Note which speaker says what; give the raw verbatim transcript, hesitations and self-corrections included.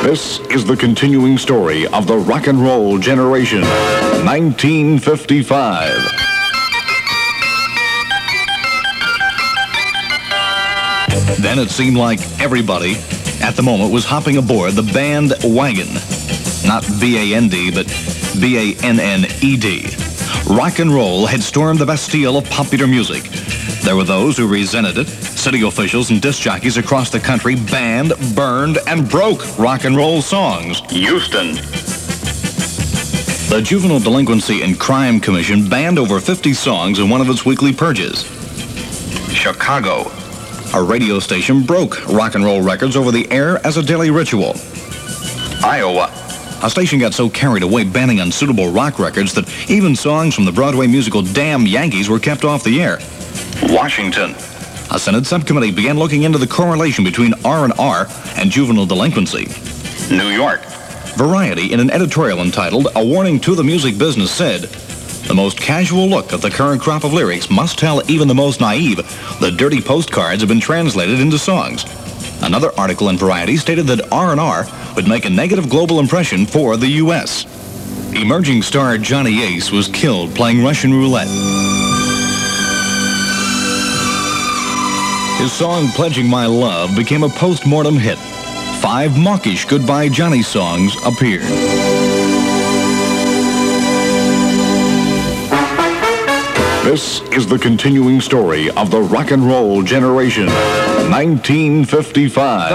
Speaker 1: This is the continuing story of the rock and roll generation, nineteen fifty-five. Then it seemed like everybody at the moment was hopping aboard the band wagon. Not B A N D, but B A N N E D. Rock and roll had stormed the Bastille of popular music. There were those who resented it. City officials and disc jockeys across the country banned, burned, and broke rock and roll songs. Houston. The Juvenile Delinquency and Crime Commission banned over fifty songs in one of its weekly purges. Chicago. A radio station broke rock and roll records over the air as a daily ritual. Iowa. A station got so carried away banning unsuitable rock records that even songs from the Broadway musical Damn Yankees were kept off the air. Washington. A Senate subcommittee began looking into the correlation between R and R and juvenile delinquency. New York. Variety, in an editorial entitled A Warning to the Music Business, said, "The most casual look at the current crop of lyrics must tell even the most naive that dirty postcards have been translated into songs." Another article in Variety stated that R and R would make a negative global impression for the U S Emerging star Johnny Ace was killed playing Russian roulette. His song Pledging My Love became a post-mortem hit. Five mawkish Goodbye Johnny songs appeared. This is the continuing story of the rock and roll generation, nineteen fifty-five.